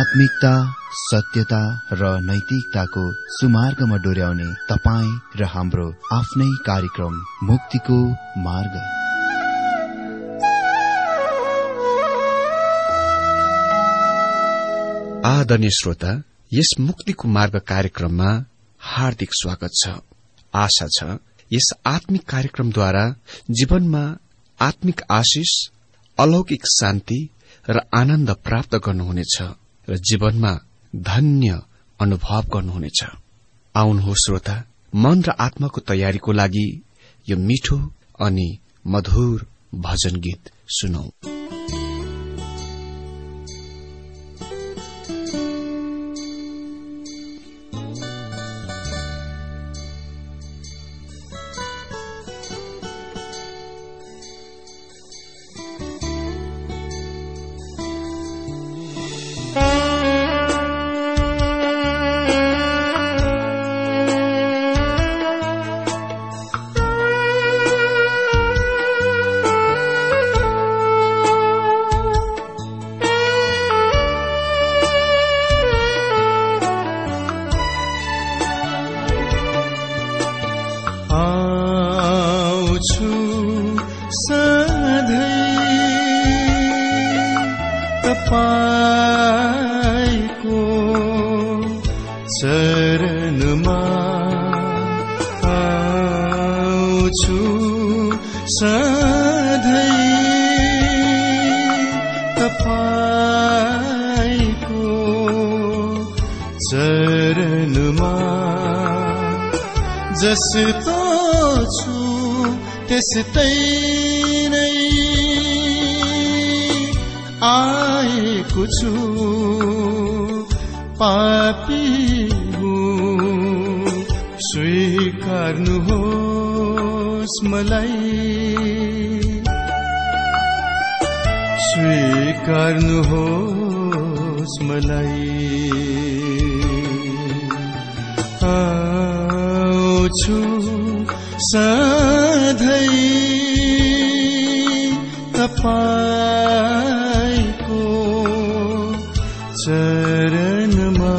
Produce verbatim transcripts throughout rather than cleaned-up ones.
आत्मिकता, सत्यता र नैतिकताको सुमार्गमा डोर्याउने तपाईँ र हाम्रो आफ्नै कार्यक्रम मुक्तिको मार्ग। आदरणीय श्रोता, यस मुक्तिको मार्ग कार्यक्रममा हार्दिक स्वागत छ। आशा छ यस आत्मिक कार्यक्रमद्वारा जीवनमा आत्मिक आशिष, अलौकिक शान्ति र आनन्द प्राप्त गर्नुहुनेछ र जीवनमा धन्य अनुभव गर्नुहुनेछ। आउनुहोस् श्रोता, मन र आत्माको तयारीको लागि यो मिठो अनि मधुर भजन गीत सुनौ। जस्तो छु त्यस्तै नै आएको छु, पापी हुँ स्वीकार्नुहोस् मलाई, स्वीकार्नुहोस् मलाई। छु सधैँ तपाईको चरणमा,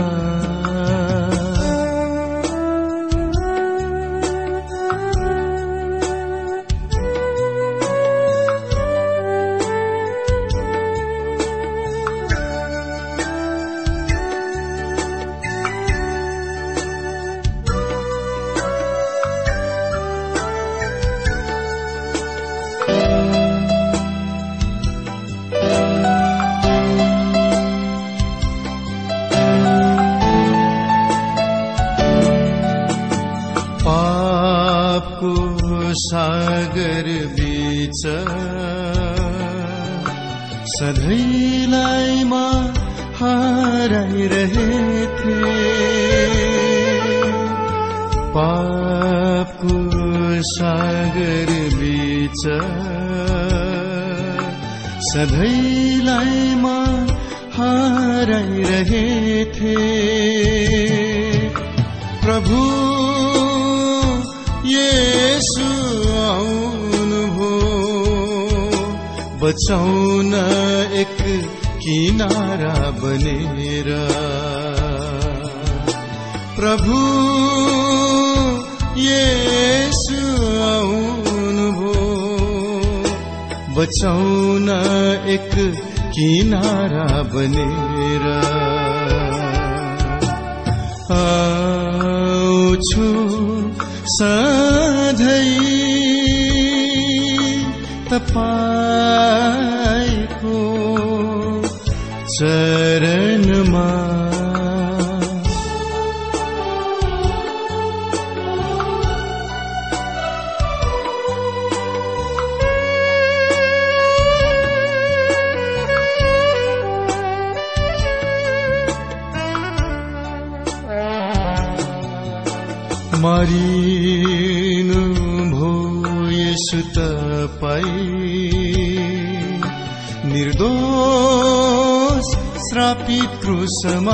सागर बीच सधैँलाई म हराइरहेथे, पापको सागर बीच सधैँलाई म हराइरहेथे। प्रभु येशू आउनुभो बचाउन एक किनारा बनेर, प्रभु येशू आउनुभो बचाउन एक किनारा बनेर। आउँछु सधैँ तपाईको चरणमा, मरिनु भो येशू तपाईं निर्दोष श्रापित क्रूसमा,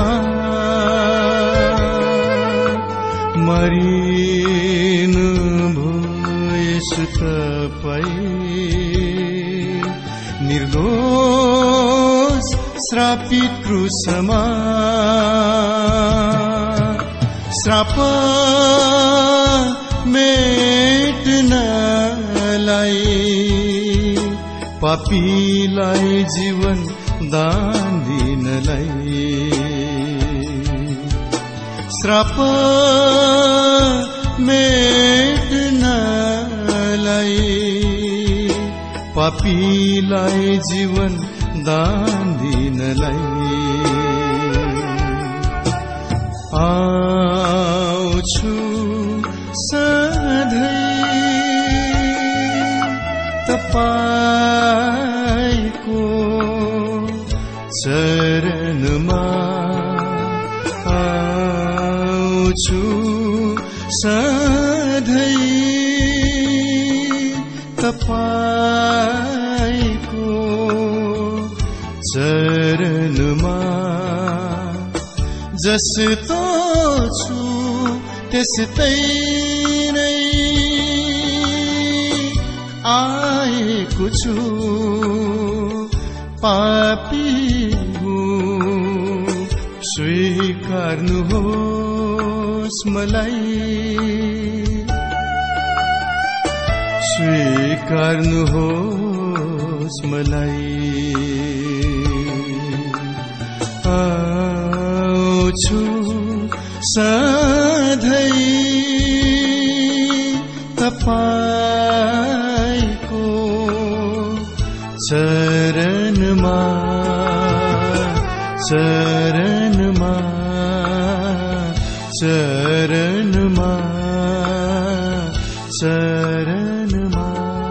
मरिनु भो येशू तपाईं निर्दोष श्रापित क्रूसमा श्राप मेट्नलाई पापीलाई जीवन दान दिनलाई श्राप मेट्नलाई पापीलाई जीवन दान दिनलाई आउँछु सधैँ तपाईको चरणमा आउँछु सधैँ तपाईको चरणमा जस्तो छु त्यस्तै नै आएको छु पापी हुँ स्वीकार्नुहोस् मलाई स्वीकार्नुहोस् मलाई आउँछु सधैँ तपाईको चरणमा चरणमा चरणमा चरणमा।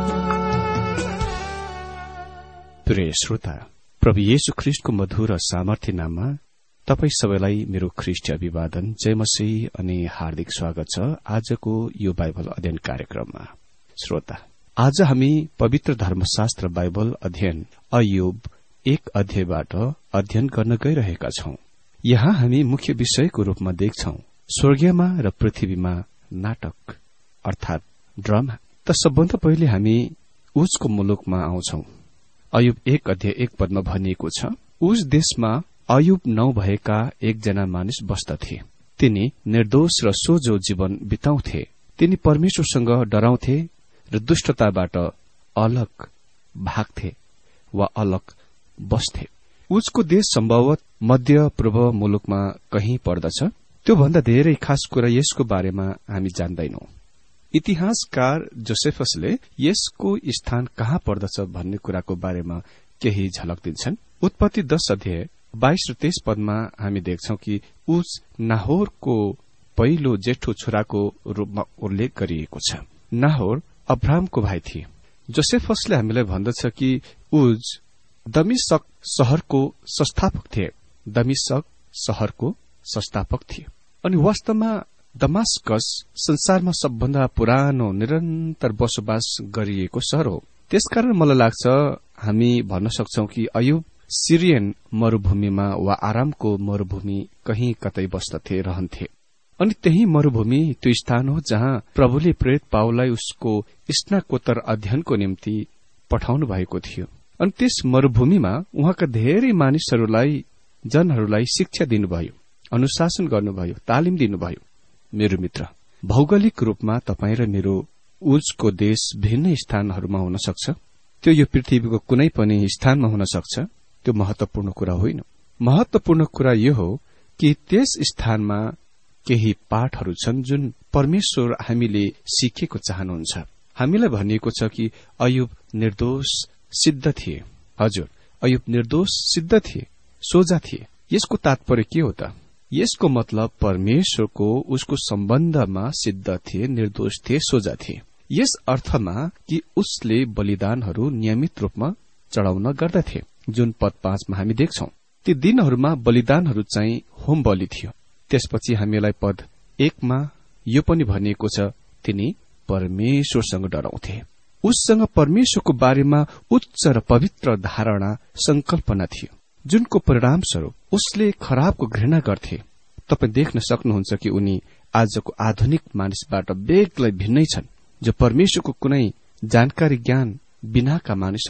प्रिय श्रोता, प्रभु येशू ख्रीष्टको मधुर र सामर्थ्य नाममा तपाई सबैलाई मेरो ख्रीष्ट अभिवादन, जय मसीह अनि हार्दिक स्वागत छ आजको यो बाइबल अध्ययन कार्यक्रममा। श्रोता, आज हामी पवित्र धर्मशास्त्र बाइबल अध्ययन अय्यूब एक अध्यायबाट अध्ययन गर्न गइरहेका छौं। यहाँ हामी मुख्य विषयको रूपमा देख्छौं स्वर्गीयमा र पृथ्वीमा नाटक अर्थात ड्रामा। त सबभन्दा पहिले हामी उजको मुलुकमा आउँछौं। अय्यूब एक अध्याय एक पदमा भनिएको छ, उज देशमा अय्यूब नौ भएका एकजना मानिस बस्दथे। तिनी निर्दोष र सोझो जीवन बिताउँथे। तिनी परमेश्वरसँग डराउँथे र दुष्टताबाट अलग भाग्थे वा अलग बस्थे। उजको देश सम्भवत मध्य पूर्व मुलुकमा कहीं पर्दछ। त्योभन्दा धेरै खास कुरा यसको बारेमा हामी जान्दैनौं। इतिहासकार जोसेफसले यसको स्थान कहाँ पर्दछ भन्ने कुराको बारेमा केही झलक दिन्छन्। उत्पत्ति दश अध्याय बाइस र तेइस पदमा हामी देख्छौं कि उज नाहोरको पहिलो जेठो छोराको रूपमा उल्लेख गरिएको छ। नाहोर अब्राहमको भाइ थिए। जोसेफसले हामीलाई भन्दछ कि उज दमिश्क शहरको संस्थापक थिए। दमिश्क शहरको संस्थापक थिए अनि वास्तवमा दमास्कस संसारमा सबभन्दा पुरानो निरन्तर बसोबास गरिएको शहर हो। त्यसकारण मलाई लाग्छ हामी भन्न सक्छौं कि अय्यूब सिरियन मरूभूमिमा वा आरामको मरूभूमि कहीं कतै बस्दथे, रहन्थे। अनि त्यही मरूभूमि त्यो स्थान हो जहाँ प्रभुले प्रेरित पावललाई उसको स्नाकोत्तर अध्ययनको निम्ति पठाउनु भएको थियो। अनि त्यस मरूभूमिमा उहाँका धेरै मानिसहरूलाई जनहरूलाई शिक्षा दिनुभयो, अनुशासन गर्नुभयो, तालिम दिनुभयो। मेरो मित्र, भौगोलिक रूपमा तपाईँ र मेरो उजको देश भिन्न स्थानहरूमा हुन सक्छ। त्यो यो पृथ्वीको कुनै पनि स्थानमा हुन सक्छ। त्यो महत्वपूर्ण कुरा होइन। महत्वपूर्ण कुरा यो हो कि त्यस स्थानमा केही पाठहरू छन् जुन परमेश्वर हामीले सिकेको चाहनुहुन्छ। हामीलाई भनिएको छ कि अय्यूब निर्दोष सिद्ध थिए। हजुर, अय्यूब निर्दोष सिद्ध थिए, सोझा थिए। यसको तात्पर्य के हो त? यसको मतलब परमेश्वरको उसको सम्बन्धमा सिद्ध थिए, निर्दोष थिए, सोझा थिए। यस अर्थमा कि उसले बलिदानहरू नियमित रूपमा चढ़ाउन गर्दथे। जुन पद पाँचमा हामी देख्छौं, ती दिनहरूमा बलिदानहरू चाहिँ होम बलि थियो। त्यसपछि हामीलाई पद एकमा यो पनि भनिएको छ, तिनी परमेश्वरसँग डराउँथे। उससँग परमेश्वरको बारेमा उच्च र पवित्र धारणा, संकल्पना थियो, जुनको परिणामस्वरूप उसले खराबको घृणा गर्थे। तपाई देख्न सक्नुहुन्छ कि उनी आजको आधुनिक मानिसबाट बेग्लै भिन्नै छन्, जो परमेश्वरको कुनै जानकारी ज्ञान बिनाका मानिसहरू हुन्।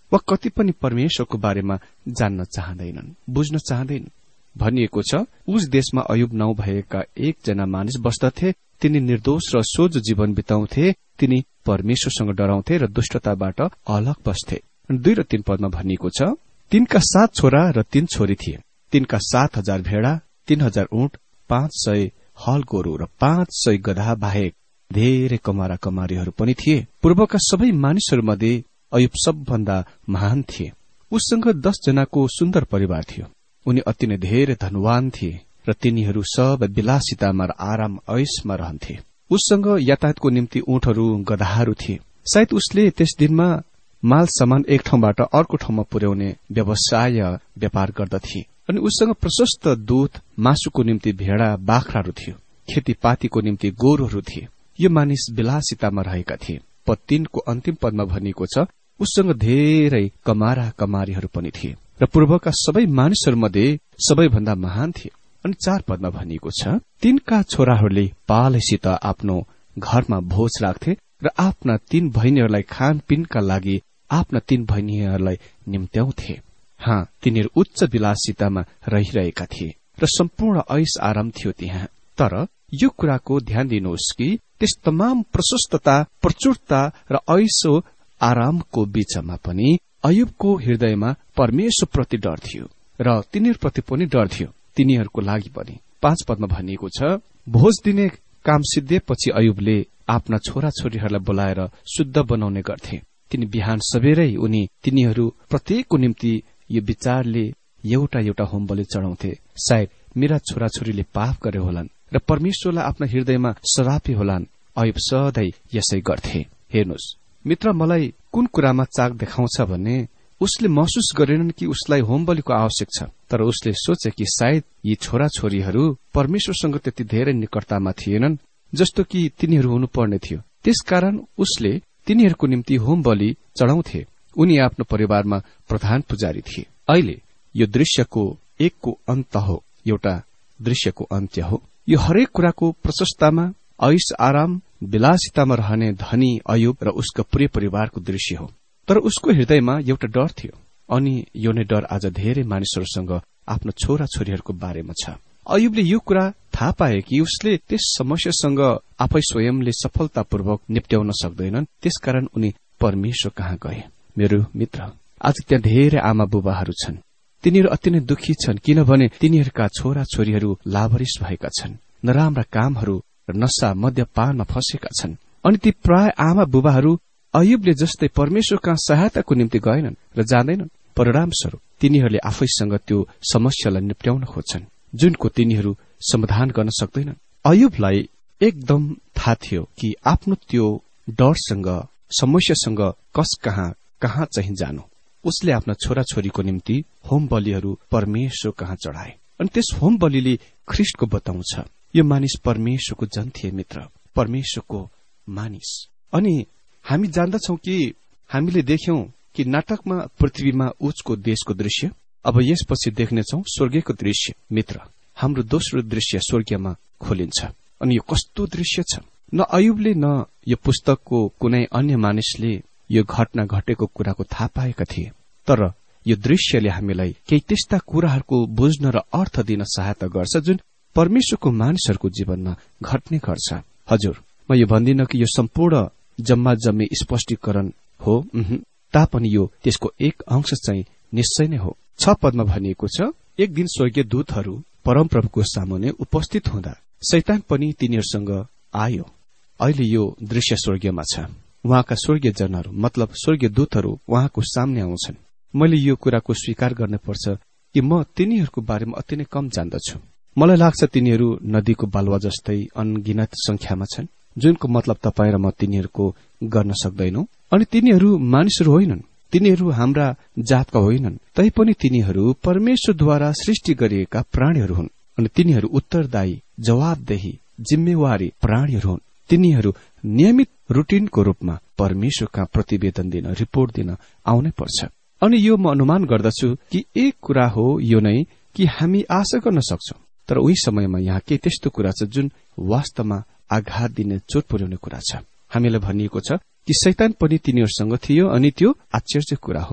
वा कति पनि परमेश्वरको बारेमा जान्न चाहँदैनन्, बुझ्न चाहँदैनन्। भनिएको छ, उस देशमा अयुब नाउँ भएका एकजना मानिस बस्दथे। तिनी निर्दोष र सोझो जीवन बिताउँथे। तिनी परमेश्वरसँग डराउँथे र दुष्टताबाट अलग बस्थे। दुई र तीन पदमा भनिएको छ, तिनका सात छोरा र तीन छोरी थिए। तिनका सात हजार भेडा, तीन हजार ऊँट, पाँच सय हल गोरु र पाँच सय गधा बाहेक धेरै कमारा कमारीहरू पनि थिए। पूर्वका सबै मानिसहरूमध्ये अयुब सबभन्दा महान थिए। उससँग दस जनाको सुन्दर परिवार थियो। उनी अति नै धेरै धनवान थिए र तिनीहरू सब विलासितामा र आराम ऐशमा रहन्थे। उससँग यातायातको निम्ति ऊँटहरू, गधाहरू थिए। सायद उसले त्यस दिनमा माल सामान एक ठाउँबाट अर्को ठाउँमा पुर्याउने व्यवसाय व्यापार गर्दथे। अनि उससँग प्रशस्त दूध, मासुको निम्ति भेडा, बाख्राहरू थियो। खेतीपातीको निम्ति गोरुहरू थिए। यो मानिस विलासितामा रहेका थिए। पद तीनको अन्तिम पदमा भनिएको छ, उससँग धेरै कमारा कमारीहरू पनि थिए र पूर्वका सबै मानिसहरूमध्ये सबैभन्दा महान थिए। अनि चार पदमा भनिएको छ, तिनका छोराहरूले पालैसित आफ्नो घरमा भोज राख्थे र आफ्ना तीन बहिनीहरूलाई खानपिनका लागि आफ्ना तीन बहिनीहरूलाई निम्त्याउँथे। हाँ, तिनीहरू उच्च विलासितामा रहिरहेका थिए र सम्पूर्ण ऐश आराम थियो त्यहाँ। तर यो कुराको ध्यान दिनुहोस् कि त्यस तमाम प्रशस्तता, प्रचुरता र ऐशो आरामको बीचमा पनि अयुबको हृदयमा परमेश्वरप्रति डर थियो र तिनीहरूप्रति पनि डर थियो, तिनीहरूको लागि पनि। पाँच पदमा भनिएको छ, भोज दिने काम सिद्धिएपछि अयुबले आफ्ना छोराछोरीहरूलाई बोलाएर शुद्ध बनाउने गर्थे। तिनी बिहान सबेरै उनी तिनीहरू प्रत्येकको निम्ति यो विचारले एउटा एउटा होम बलि चढाउँथे, सायद मेरा छोराछोरीले पाप गरे होलान् र परमेश्वरलाई आफ्ना हृदयमा सरापे होलान्। अयुब सधैँ यसै गर्थे। हेर्नुहोस् मित्र, मलाई कुन कुरामा चाक देखाउँछ भने उसले महसुस गरेनन् कि उसलाई होम बलिको आवश्यक छ, तर उसले सोचे कि सायद यी छोराछोरीहरू परमेश्वरसँग त्यति धेरै निकटतामा थिएनन् जस्तो कि तिनीहरू हुनुपर्ने थियो। त्यसकारण उसले तिनीहरूको निम्ति होम बलि चढाउँथे। उनी आफ्नो परिवारमा प्रधान पुजारी थिए। अहिले यो दृश्यको एकको अन्त हो, एउटा दृश्यको अन्त्य हो। यो हरेक कुराको प्रशस्ततामा, ऐश आराम, विलासितामा रहने धनी अयुब र उसको प्रिय परिवारको दृश्य हो। तर उसको हृदयमा एउटा डर थियो, अनि यो नै डर आज धेरै मानिसहरूसँग आफ्नो छोरा छोरीहरूको बारेमा छ। अयुबले यो कुरा थाहा पाए कि उसले त्यस समस्यासँग आफै स्वयंले सफलतापूर्वक निप्ट्याउन सक्दैनन्। त्यसकारण उनी परमेश्वर कहाँ गए। मेरो मित्र, आज त्यहाँ धेरै आमा बुबाहरू छन्। तिनीहरू अति नै दुखी छन्, किनभने तिनीहरूका छोरा छोरीहरू लाभरिस भएका छन्, नराम्रा कामहरू र नशा मद्यपानमा फँसेका छन्। अनि ती प्राय आमा बुबाहरू अयुबले जस्तै परमेश्वर कहाँ सहायताको निम्ति गएनन् र जाँदैनन्। परिणामस्वरूप तिनीहरूले आफैसँग त्यो समस्यालाई निप्ट्याउन खोज्छन् जुनको तिनीहरू समाधान गर्न सक्दैनन्। अयुबलाई एकदम थाहा थियो कि आफ्नो त्यो डरसँग, समस्यासँग कस कहाँ कहाँ चाहिँ जानु। उसले आफ्ना छोराछोरीको निम्ति होम बलिहरू परमेश्वर कहाँ चढाए, अनि त्यस होम बलिले ख्रिस्टको बताउँछ। यो मानिस परमेश्वरको जन थिए मित्र, परमेश्वरको मानिस। अनि हामी जान्दछौ कि हामीले देख्यौं कि नाटकमा पृथ्वीमा उचको देशको दृश्य, अब यसपछि देख्नेछौ स्वर्गीयको दृश्य। मित्र, हाम्रो दोस्रो दृश्य स्वर्गीयमा खोलिन्छ। अनि यो कस्तो दृश्य छ! न अयुबले न यो पुस्तकको कुनै अन्य मानिसले यो घटना घटेको कुराको थाहा पाएका थिए, तर यो दृश्यले हामीलाई केही त्यस्ता कुराहरूको बुझ्न र अर्थ दिन सहायता गर्छ जुन परमेश्वरको मानिसहरूको जीवनमा घट्ने गर्छ। हजुर, म यो भन्दिन कि यो सम्पूर्ण जम्मा जम्मी स्पष्टीकरण हो, तापनि यो त्यसको एक अंश चाहिँ निश्चय नै हो। छ पदमा भनिएको छ, एक दिन स्वर्गीय दूतहरू परमप्रभुको सामुन्ने उपस्थित हुँदा शैतान पनि तिनीहरूसँग आयो। अहिले यो दृश्य स्वर्गीयमा छ। उहाँका स्वर्गीय जनहरू मतलब स्वर्गीय दूतहरू उहाँको सामने आउँछन्। मैले यो कुराको स्वीकार गर्नुपर्छ कि म तिनीहरूको बारेमा अति नै कम जान्दछु। मलाई लाग्छ तिनीहरू नदीको बालुवा जस्तै अनगिनत संख्यामा छन्, जुनको मतलब तपाईँ र म तिनीहरूको गर्न सक्दैनौ। अनि तिनीहरू मानिसहरू होइनन्, तिनीहरू हाम्रा जातका होइनन्, तैपनि तिनीहरू परमेश्वरद्वारा सृष्टि गरिएका प्राणीहरू हुन्। अनि तिनीहरू उत्तरदायी, जवाबदेही, जिम्मेवारी प्राणीहरू हुन्। तिनीहरू नियमित रुटिनको रूपमा परमेश्वर कहाँ प्रतिवेदन दिन, रिपोर्ट दिन आउनै पर्छ। अनि यो म अनुमान गर्दछु कि एक कुरा हो यो नै कि हामी आशा गर्न सक्छौं, तर उही समयमा यहाँ के त्यस्तो कुरा छ जुन वास्तवमा आघात दिने, चोट पुर्याउने कुरा छ। हामीलाई भनिएको छ कि शैतान पनि तिनीहरूसँग थियो, अनि त्यो आश्चर्य कुरा हो।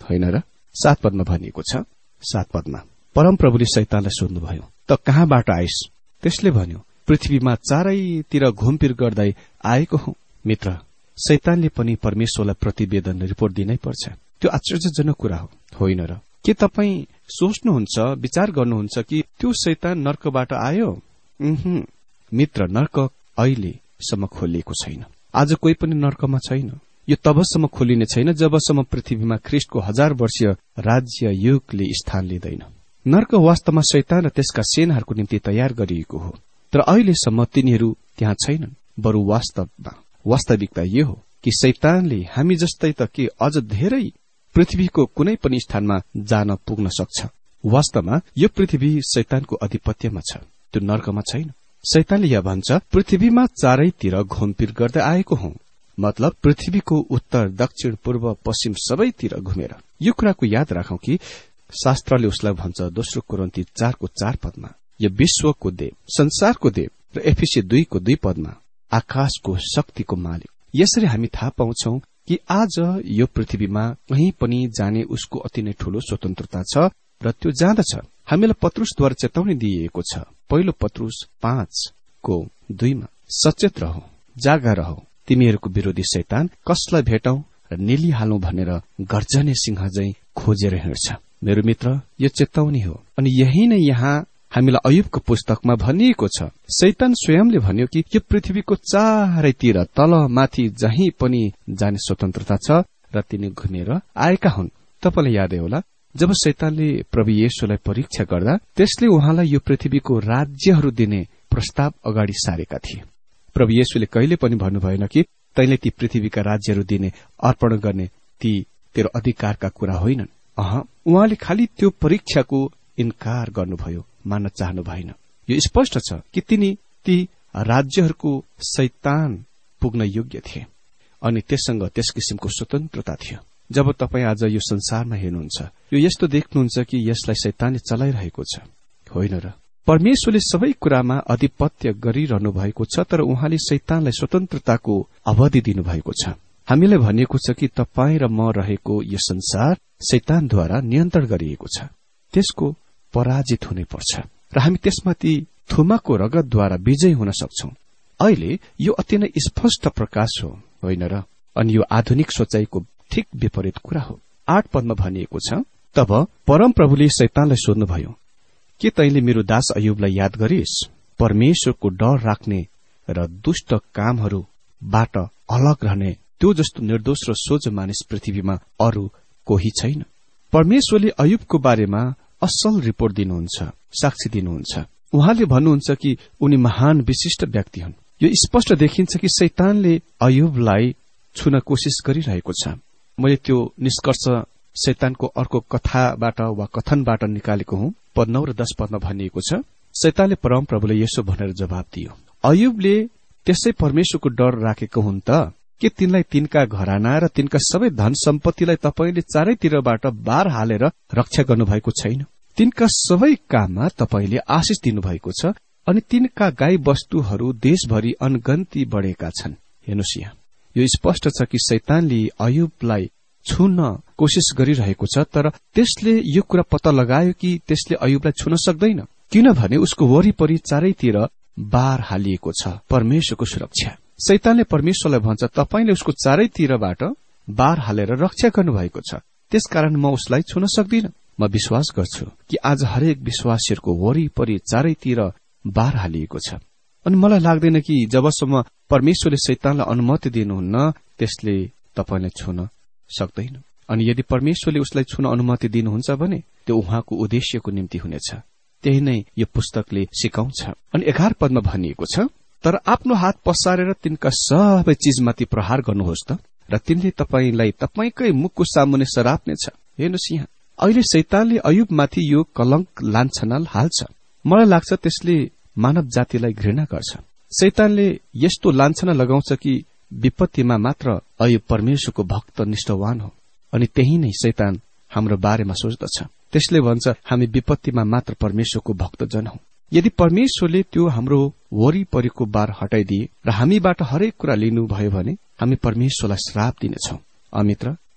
होइन र? सात पदमा भनिएको छ, सात पदमा परमप्रभुले शैतानलाई सोध्नुभयो, त कहाँबाट आइस? त्यसले भन्यो, पृथ्वीमा चारैतिर घुमफिर गर्दै आएको हुँ। मित्र, शैतानले पनि परमेश्वरलाई प्रतिवेदन रिपोर्ट दिनै पर्छ। त्यो आश्चर्यजनक कुरा हो, होइन र? के तपाईँ सोच्नुहुन्छ, विचार गर्नुहुन्छ कि त्यो शैतान नर्कबाट आयो? उहुँ, मित्र, नर्क अहिलेसम्म खोलिएको छैन। आज कोही पनि नर्कमा छैन। यो तबसम्म खोलिने छैन जबसम्म पृथ्वीमा ख्रीष्टको हजार वर्षीय राज्य युगले स्थान लिँदैन। नर्क वास्तवमा शैतान र त्यसका सेनाहरूको निम्ति तयार गरिएको हो, तर अहिलेसम्म तिनीहरू त्यहाँ छैनन्। बरु वास्तवमा वास्तविकता यो हो कि शैतानले हामी जस्तै त के अझ धेरै पृथ्वीको कुनै पनि स्थानमा जान पुग्न सक्छ। वास्तवमा यो पृथ्वी शैतानको अधिपत्यमा छ, त्यो नर्कमा छैन। शैतानले यहाँ भन्छ, पृथ्वीमा चारैतिर घुमफिर गर्दै आएको हुँ, मतलब पृथ्वीको उत्तर, दक्षिण, पूर्व, पश्चिम सबैतिर घुमेर। यो कुराको याद राखौं कि शास्त्रले उसलाई भन्छ दोस्रो कोरिन्थी चारको चार पदमा, यो विश्वको देव, संसारको देव, र एफिसी दुईको दुई पदमा आकाशको शक्तिको मालिक। यसरी हामी थाहा पाउँछौ कि आज यो पृथ्वीमा कहीँ पनि जाने उसको अति नै ठूलो स्वतन्त्रता छ र त्यो जाँदछ। हामीलाई पत्रुसद्वारा चेतावनी दिइएको छ, पहिलो पत्रुस पाँचको दुईमा, सचेत रहो, जागा रहो, तिमीहरूको विरोधी शैतान कसलाई भेटौं र निलिहालौं भनेर गर्जने सिंह झैं खोजेर हिँड्छ। मेरो मित्र, यो चेतावनी हो। अनि यही नै यहाँ हामीलाई अयुबको पुस्तकमा भनिएको छ। शैतान स्वयंले भन्यो कि यो पृथ्वीको चारैतिर तल माथि जहीँ पनि जाने स्वतन्त्रता छ र तिनी घुमेर आएका हुन्। तपाईलाई यादै होला, जब शैतानले प्रभु येशूलाई परीक्षा गर्दा त्यसले उहाँलाई यो पृथ्वीको राज्यहरू दिने प्रस्ताव अगाडि सारेका थिए। प्रभु येशूले कहिले पनि भन्नु भएन कि तैले ती पृथ्वीका राज्यहरू दिने, अर्पण गर्ने ती तेरो अधिकारका कुरा होइनन्। अह, उहाँले खालि त्यो परीक्षाको इन्कार गर्नुभयो, मान्न चाहनु भएन। यो स्पष्ट छ कि तिनी ती राज्यहरूको शैतान पुग्न योग्य थिए अनि त्यससँग त्यस किसिमको स्वतन्त्रता थियो। जब तपाईँ आज यो संसारमा हेर्नुहुन्छ, यो यस्तो देख्नुहुन्छ कि यसलाई शैतानले चलाइरहेको छ, होइन र? परमेश्वरले सबै कुरामा अधिपत्य गरिरहनु भएको छ, तर उहाँले शैतानलाई स्वतन्त्रताको अवधि दिनुभएको छ। हामीलाई भनिएको छ कि तपाईँ र म रहेको यो संसार शैतानद्वारा नियन्त्रण गरिएको छ, त्यसको पराजित हुनुपर्छ र हामी त्यसमाथि थुमाको रगतद्वारा विजयी हुन सक्छौं। अहिले यो अति नै स्पष्ट प्रकाश हो, होइन र? अनि यो आधुनिक सोचाइको ठिक विपरीत कुरा हो। आठ पदमा भनिएको छ, तब परमप्रभुले शैतानलाई सोध्नुभयो, के तैले मेरो दास अयुबलाई याद गरिस्? परमेश्वरको डर राख्ने र दुष्ट कामहरूबाट अलग रहने त्यो जस्तो निर्दोष र सोझो मानिस पृथ्वीमा अरू कोही छैन। परमेश्वरले अयुबको बारेमा असल रिपोर्ट दिनुहुन्छ, साक्षी दिनुहुन्छ। उहाँले भन्नुहुन्छ कि उनी महान विशिष्ट व्यक्ति हुन्। यो स्पष्ट देखिन्छ कि शैतानले अयुबलाई छुन कोशिश गरिरहेको छ। मैले त्यो निष्कर्ष शैतानको अर्को कथाबाट वा कथनबाट निकालेको हुँ। पद नौ र दश पदमा भनिएको छ, शैतानले परमप्रभुले यसो भनेर जवाब दियो, अयुबले त्यसै परमेश्वरको डर राखेको हुन् त? के तिनलाई तिनका घराना र तिनका सबै धन सम्पत्तिलाई तपाईले चारैतिरबाट बार हालेर रक्षा गर्नुभएको छैन? तिनका सबै काममा तपाईले आशिष दिनुभएको छ अनि तिनका गाई वस्तुहरू देशभरि अनगन्ती बढेका छन्। हेर्नुहोस्, यहाँ यो स्पष्ट छ कि शैतानले अयुबलाई छुन कोशिश गरिरहेको छ, तर त्यसले यो कुरा पत्ता लगायो कि त्यसले अयुबलाई छुन सक्दैन, किनभने उसको वरिपरि चारैतिर बार हालिएको छ, परमेश्वरको सुरक्षा। शैतानले परमेश्वरलाई भन्छ, तपाईले उसको चारैतिरबाट बार हालेर रक्षा गर्नुभएको छ, त्यसकारण म उसलाई छुन सक्दिन। म विश्वास गर्छु कि आज हरेक विश्वासीहरूको वरिपरि चारैतिर बार हालिएको छ अनि मलाई लाग्दैन कि जबसम्म परमेश्वरले शैतानलाई अनुमति दिनुहुन्न त्यसले तपाईलाई छुन सक्दैन। अनि यदि परमेश्वरले उसलाई छुन अनुमति दिनुहुन्छ भने त्यो उहाँको उद्देश्यको निम्ति हुनेछ। त्यही नै यो पुस्तकले सिकाउँछ। अनि एघार पदमा भनिएको छ, तर आफ्नो हात पसारेर तिनका सबै चिजमाथि प्रहार गर्नुहोस् त र तिनले तपाईलाई तपाईकै मुखको सामुन्ने सराप्नेछ। हेर्नुहोस्, यहाँ अहिले शैतानले अयुबमाथि यो कलंक लान्छना हाल्छ। मलाई लाग्छ त्यसले मानव जातिलाई घृणा गर्छ। शैतानले यस्तो लान्छना लगाउँछ कि विपत्तिमा मात्र अयुब परमेश्वरको भक्त निष्ठावान हो अनि त्यही नै शैतान हाम्रो बारेमा सोच्दछ। त्यसले भन्छ हामी विपत्तिमा मात्र परमेश्वरको भक्तजन हौ। यदि परमेश्वरले त्यो हाम्रो वरिपरिको बार हटाइदिए र हामीबाट हरेक कुरा लिनुभयो भने हामी परमेश्वरलाई श्राप दिनेछौं। अमित्र,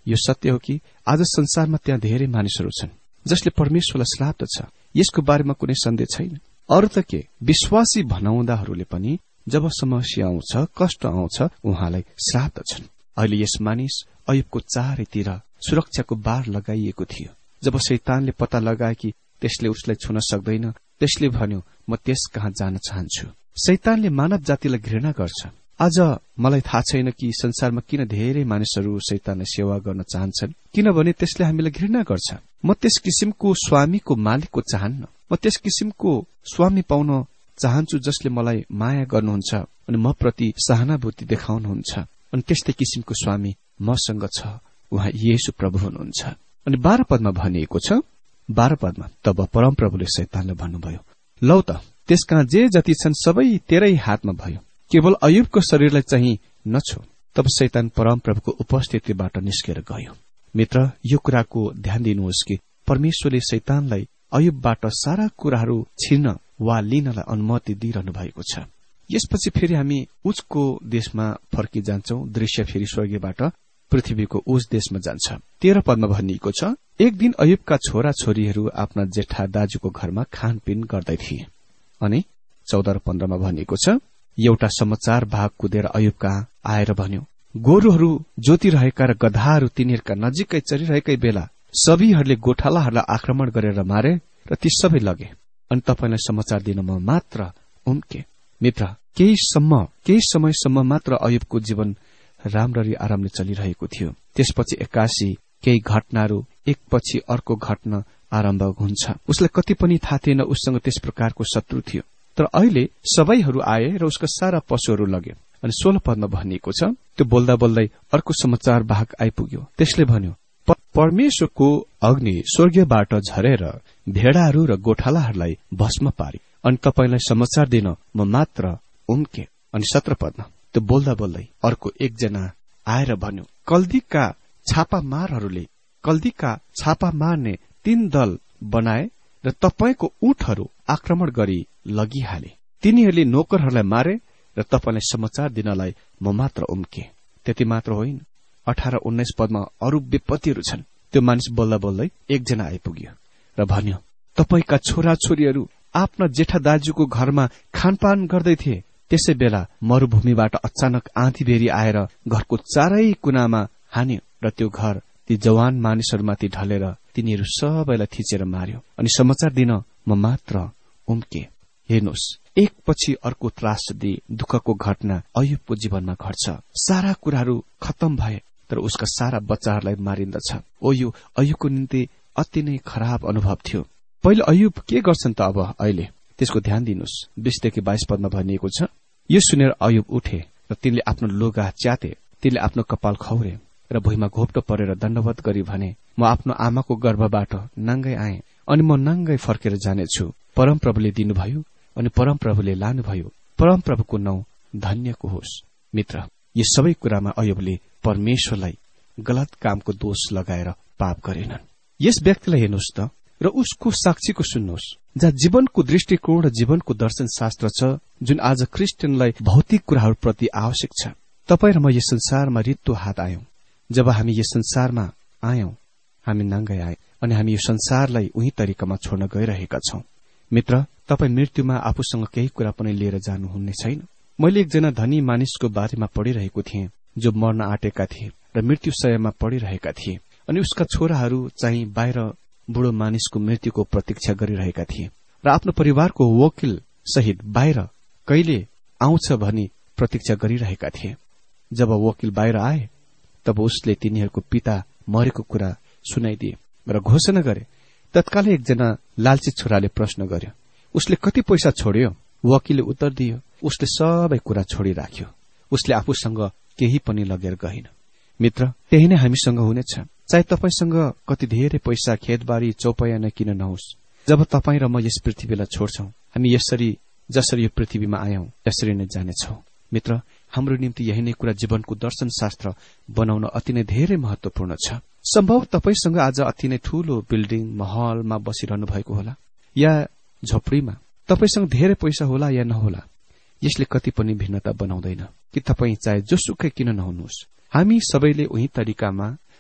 यो सत्य हो कि आज संसारमा त्यहाँ धेरै मानिसहरू छन् जसले परमेश्वरलाई श्राप्दछ। यसको बारेमा कुनै सन्देह छैन। अरू त के, विश्वासी भनाउँदाहरूले पनि जब समस्या आउँछ, कष्ट आउँछ, उहाँलाई श्राप्दछन्। अहिले यस मानिस अयुबको चारैतिर सुरक्षाको बार लगाइएको थियो। जब शैतानले पत्ता लगाए कि त्यसले उसलाई छुन सक्दैन, त्यसले भन्यो, म त्यस कहाँ जान चाहन्छु। शैतानले मानव जातिलाई घृणा गर्छ। आज मलाई थाहा छैन कि संसारमा किन धेरै मानिसहरू शैतानलाई सेवा गर्न चाहन्छन्, किनभने त्यसले हामीलाई घृणा गर्छ। म त्यस किसिमको स्वामीको मालिकको चाहन्न। म त्यस किसिमको स्वामी पाउन चाहन्छु जसले मलाई माया गर्नुहुन्छ अनि म प्रति सहानुभूति देखाउनुहुन्छ। अनि त्यस्तै किसिमको स्वामी मसँग छ, उहाँ येशू प्रभु हुनुहुन्छ। अनि बाह्र पदमा भनिएको छ, बाह्र पदमा तब परमप्रभुले शैतानलाई भन्नुभयो, लौ त त्यस कहाँ जे जति छन् सबै तेरै हातमा भयो, केवल अयुबको शरीरलाई चाहिँ नछो। तब शैतान परमप्रभुको उपस्थितिबाट निस्केर गयो। मित्र, यो कुराको ध्यान दिनुहोस् कि परमेश्वरले शैतानलाई अयुबबाट सारा कुराहरू छिर्न वा लिनलाई अनुमति दिइरहनु भएको छ। यसपछि फेरि हामी उजको देशमा फर्किजान्छौं। दृश्य फेरि स्वर्गीयबाट पृथ्वीको उज देशमा जान्छ। तेह्र पदमा भनिएको छ, एक दिन अयुबका छोरा छोरीहरू आफ्ना जेठा दाजुको घरमा खानपिन गर्दै थिए। अनि चौध र पन्ध्रमा भनिएको छ, एउटा समाचार भाग कुदेर अयुब कहाँ आएर भन्यो, गोरुहरू जोतिरहेका र गधाहरू तिनीहरूका नजिकै चरिरहेकै बेला सबैहरूले गोठालाहरूलाई आक्रमण गरेर मारे र ती सबै लगे। अनि तपाईलाई समाचार दिन म मात्र उम्के। मित्र, केही सम्म केही समयसम्म मात्र अयुबको जीवन राम्ररी आरामले चलिरहेको थियो। त्यसपछि एक्कासी केही घटनाहरू एकपछि अर्को घटना आरम्भ हुन्छ। उसलाई कति पनि थाहा थिएन उससँग त्यस प्रकारको शत्रु थियो। तर अहिले सबैहरू आए र उसका सारा पशुहरू लगे। अनि सोह्र पदमा भनिएको छ, त्यो बोल्दा बोल्दै अर्को समाचार भाग आइपुग्यो। त्यसले भन्यो, परमेश्वरको अग्नि स्वर्गीयबाट झरेर भेडाहरू र गोठालाहरूलाई भस्म पारी। अनि तपाईलाई समाचार दिन म मात्र उम्के। अनि सत्र पदमा त्यो बोल्दा बोल्दै अर्को एकजना आएर भन्यो, कल्दीका छापामारहरूले कल्दीका छापा मार्ने तीन दल बनाए र तपाईको ऊँटहरू आक्रमण गरी लगिहाले। तिनीहरूले नोकरहरूलाई मारे र तपाईलाई समाचार दिनलाई म मात्र उम्के। त्यति मात्र होइन, अठार उन्नाइस पदमा अरू विपत्तिहरू छन्। त्यो मानिस बोल्दा बोल्दै एकजना आइपुग्यो र भन्यो, तपाईका छोरा छोरीहरू आफ्ना जेठा दाजुको घरमा खानपान गर्दै थिए। त्यसै बेला मरूभूमिबाट अचानक आँधी बेरी आएर घरको चारै कुनामा हान्यो र त्यो घर ती जवान मानिसहरूमाथि ढलेर तिनीहरू सबैलाई थिचेर मार्यो। अनि समाचार दिन म मात्र उम्के। हेर्नुहोस्, एक पछि अर्को त्रासदी दुःखको घटना अयुबको जीवनमा घट्छ। सारा कुराहरू खत्तम भए तर उसका सारा बच्चाहरूलाई मारिन्दछ। ओ यो अयुबको निम्ति अति नै खराब अनुभव थियो। पहिले अयुब के गर्छन् त अब अहिले? त्यसको ध्यान दिनुहोस्। बीसदेखि बाइस पदमा भनिएको छ, यो सुनेर अयुब उठे र तिनले आफ्नो लुगा च्याते, तिनले आफ्नो कपाल खौरे र भुइँमा घोप्टो परेर दण्डवत गरी भने, म आफ्नो आमाको गर्भबाट नङ्गै आएँ अनि म नङ्गै फर्केर जानेछु। परमप्रभुले दिनुभयो अनि परमप्रभुले लानुभयो। परमप्रभुको नाउँ धन्यको होस्। मित्र, यी सबै कुरामा अयुबले परमेश्वरलाई गलत कामको दोष लगाएर पाप गरेनन्। यस व्यक्तिलाई हेर्नुहोस् त र उसको साक्षीको सुन्नुहोस्, जहाँ जीवनको दृष्टिकोण र जीवनको दर्शन शास्त्र छ, जुन आज क्रिस्चियनलाई भौतिक कुराहरूप्रति आवश्यक छ। तपाईँ र म यस संसारमा रित्तो हात आयौं। जब हामी यस संसारमा आयौं, हामी नाङ्गै आए अनि हामी यो संसारलाई उही तरिकामा छोड्न गइरहेका छौं। मित्र, तपाईँ मृत्युमा आफूसँग केही कुरा पनि लिएर जानुहुने छैन। मैले एकजना धनी मानिसको बारेमा पढिरहेको थिएँ जो मर्न आँटेका थिए र मृत्युशयमा पढिरहेका थिए। अनि उसका छोराहरू चाहिँ बाहिर बुढो मानिसको मृत्युको प्रतीक्षा गरिरहेका थिए र आफ्नो परिवारको वकिल सहित बाहिर कहिले आउँछ भनी प्रतीक्षा गरिरहेका थिए। जब वकिल बाहिर आए तब उसले तिनीहरूको पिता मरेको कुरा सुनाइदिए र घोषणा गरे। तत्कालै एकजना लालची छोराले प्रश्न गर्यो, उसले कति पैसा छोड्यो? वकिलले उत्तर दियो, उसले सबै कुरा छोडिराख्यो। उसले आफूसँग केही पनि लगेर गएन। मित्र, त्यही नै हामीसँग हुनेछ। चाहे तपाईसँग कति धेरै पैसा, खेतबारी, चौपाया नै किन नहोस्, जब तपाईँ र म यस पृथ्वीलाई छोड्छौं, हामी यसरी जसरी यो पृथ्वीमा आयौं त्यसरी नै जानेछौं। मित्र, हाम्रो निम्ति यही नै कुरा जीवनको दर्शन शास्त्र बनाउन अति नै धेरै महत्वपूर्ण छ। सम्भव तपाईसँग आज अति नै ठूलो बिल्डिङ महलमा बसिरहनु भएको होला या झोपडीमा। तपाईसँग धेरै पैसा होला या नहोला, यसले कति पनि भिन्नता बनाउँदैन कि तपाईँ चाहे जोसुकै किन नहुनुहोस्। हामी सबैले उही तरिकामा र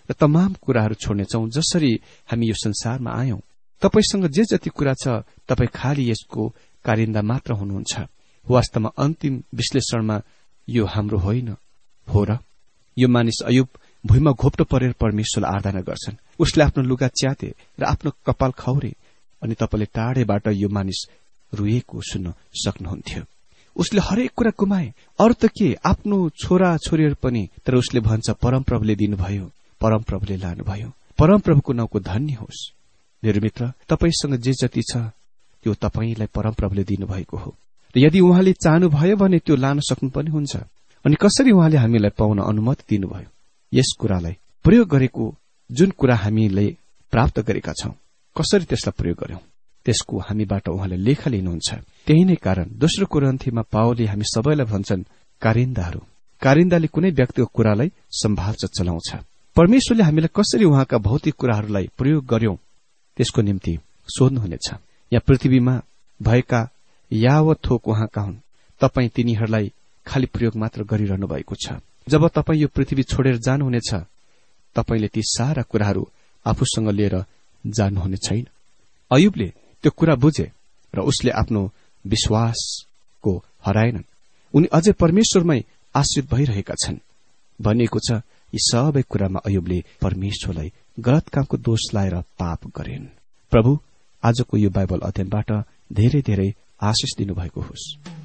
र तमाम कुराहरू छोड्नेछौं जसरी हामी यो संसारमा आयौं। तपाईसँग जे जति कुरा छ तपाई खाली यसको कारिन्दा मात्र हुनुहुन्छ। वास्तवमा अन्तिम विश्लेषणमा यो हाम्रो होइन हो र? यो मानिस अयुब भुइँमा घोप्टो परेर परमेश्वरलाई आराधना गर्छन्। उसले आफ्नो लुगा च्याते र आफ्नो कपाल खौरे, अनि तपाईले टाढेबाट यो मानिस रुएको सुन्न सक्नुहुन्थ्यो। उसले हरेक कुरा गुमाए, अरू त के आफ्नो छोरा छोरीहरू पनि, तर उसले भन्छ परमप्रभुले दिनुभयो, परमप्रभुले लानुभयो, परमप्रभुको नाउँको धन्य होस्। मेरो मित्र, तपाईसँग जे जति छ त्यो तपाईलाई परमप्रभुले दिनुभएको हो, र यदि उहाँले चाहनुभयो भने त्यो लान सक्नुपर्ने हुन्छ। अनि कसरी उहाँले हामीलाई पाउन अनुमति दिनुभयो? यस कुरालाई प्रयोग गरेको जुन कुरा हामीले प्राप्त गरेका छौं, कसरी त्यसलाई प्रयोग गर्यौं त्यसको हामीबाट उहाँले लेखा लिनुहुन्छ। त्यही नै कारण दोस्रो कोरिन्थीमा पावलले हामी सबैलाई भन्छन्, कारिन्दाहरू कारिन्दाले कुनै व्यक्तिको कुरालाई सम्भाल्छ, चलाउँछ। परमेश्वरले हामीलाई कसरी उहाँका भौतिक कुराहरूलाई प्रयोग गर्यौं त्यसको निम्ति सोध्नुहुनेछ। यहाँ पृथ्वीमा भएका यावत थोक उहाँका हुन्, तपाई तिनीहरूलाई खाली प्रयोग मात्र गरिरहनु भएको छ। जब तपाई यो पृथ्वी छोडेर जानुहुनेछ, तपाईले ती सारा कुराहरू आफूसँग लिएर जानुहुने छैन। अयुबले त्यो कुरा बुझे र उसले आफ्नो विश्वासको हराएनन्। उनी अझै परमेश्वरमै आश्रित भइरहेका छन्। भनिएको छ, यी सबै कुरामा अयुबले परमेश्वरलाई गलत कामको दोष लाएर पाप गरेन। प्रभु आजको यो बाइबल अध्ययनबाट धेरै धेरै आशिष दिनुभएको होस्।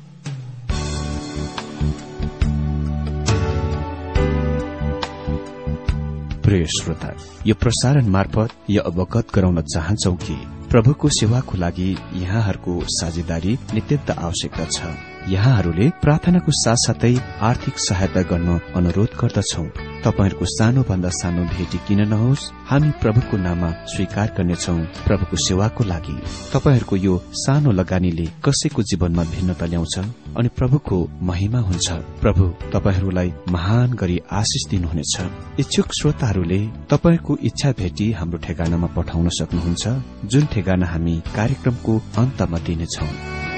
प्रिय श्रोता, यो प्रसारण मार्फत यो अवगत गराउन चाहन्छौ कि प्रभुको सेवाको लागि यहाँहरूको साझेदारी नित्यन्त आवश्यकता छ। यहाँहरूले प्रार्थनाको साथसाथै आर्थिक सहायता गर्न अनुरोध गर्दछौ। तपाईहरूको सानोभन्दा सानो भेटी किन नहोस्, हामी प्रभुको नाममा स्वीकार गर्नेछौ। प्रभुको सेवाको लागि तपाईहरूको यो सानो लगानीले कसैको जीवनमा भिन्नता ल्याउँछ अनि प्रभुको महिमा हुन्छ। प्रभु तपाईहरूलाई महान गरी आशिष दिनुहुनेछ। इच्छुक श्रोताहरूले तपाईहरूको इच्छा भेटी हाम्रो ठेगानामा पठाउन सक्नुहुन्छ, जुन ठेगाना हामी कार्यक्रमको अन्तमा दिनेछौ।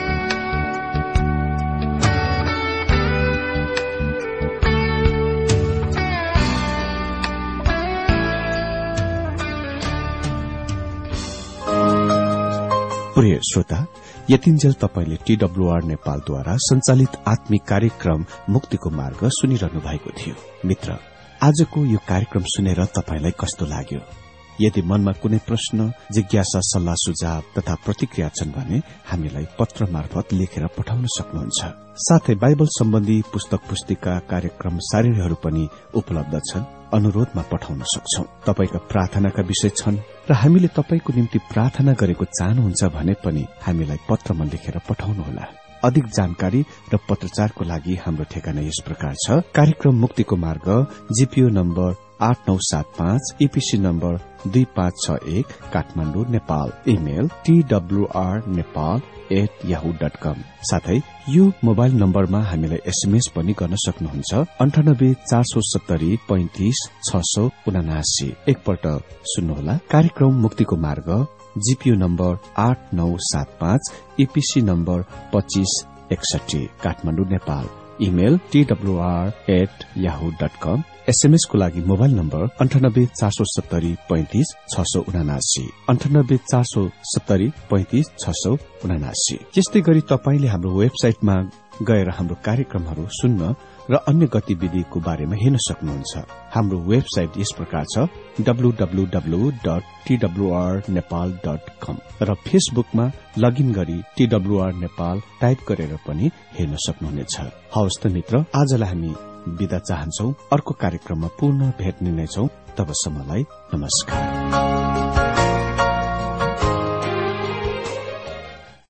प्रिय श्रोता, यतिन्जेल तपाईले टीडब्ल्यूआर नेपालद्वारा संचालित आत्मिक कार्यक्रम मुक्तिको मार्ग सुनिरहनु भएको थियो। मित्र, आजको यो कार्यक्रम सुनेर तपाईलाई कस्तो लाग्यो? यदि मनमा कुनै प्रश्न, जिज्ञासा, सल्लाह सुझाव तथा प्रतिक्रिया छन् भने हामीलाई पत्र मार्फत लेखेर पठाउन सक्नुहुन्छ। साथै बाइबल सम्बन्धी पुस्तक पुस्तिका, कार्यक्रम सामग्रीहरू पनि उपलब्ध छन्, अनुरोधमा पठाउन सक्छौ। तपाईका प्रार्थनाका विषय छन् र हामीले तपाईको निम्ति प्रार्थना गरेको चाहनुहुन्छ भने पनि हामीलाई पत्रमा लेखेर पठाउनुहोला। अधिक जानकारी र पत्रचारको लागि हाम्रो ठेगाना यस प्रकार छ। कार्यक्रम मुक्तिको मार्ग, जीपीओ नम्बर आठ नौ सात पाँच, ईपीसी नम्बर दुई पाँच छ एक, Kathmandu, Nepal. Email TWR Nepal at Yahoo dot com. साथै यो मोबाइल नम्बरमा हामीलाई एसएमएस पनि गर्न सक्नुहुन्छ, अन्ठानब्बे चार सौ सत्तरी पैंतिस छ सौ उनासी। एकपल्ट सुन्नुहोला। कार्यक्रम मुक्तिको मार्ग, जीपीओ नम्बर आठ नौ सात पाँच, ईपीसी नम्बर पच्चीस एकसठी, Kathmandu, Nepal. Email TWR at Yahoo dot com. SMS को लागि मोबाइल नम्बर अन्ठानब्बे चार सौ सत्तरी पैंतिस छ सौ उनासी, अन्ठानब्बे चार सौ सत्तरी पैंतिस छ सौ उनासी। यस्तै गरी तपाईले हाम्रो वेबसाइटमा गएर हाम्रो कार्यक्रमहरू सुन्न र अन्य गतिविधिको बारेमा हेर्न सक्नुहुन्छ। हाम्रो वेबसाइट यस प्रकार छ, W W W dot TWR Nepal dot com, र फेसबुकमा लगइन गरी टीडब्ल्यूआर नेपाल टाइप गरेर पनि हेर्न सक्नुहुनेछ। हवस् त मित्र, आजलाई हामी बिदा चाहन्छौ। अर्को कार्यक्रममा पुनः भेट्ने नै छौं। तबसम्मलाई नमस्कार।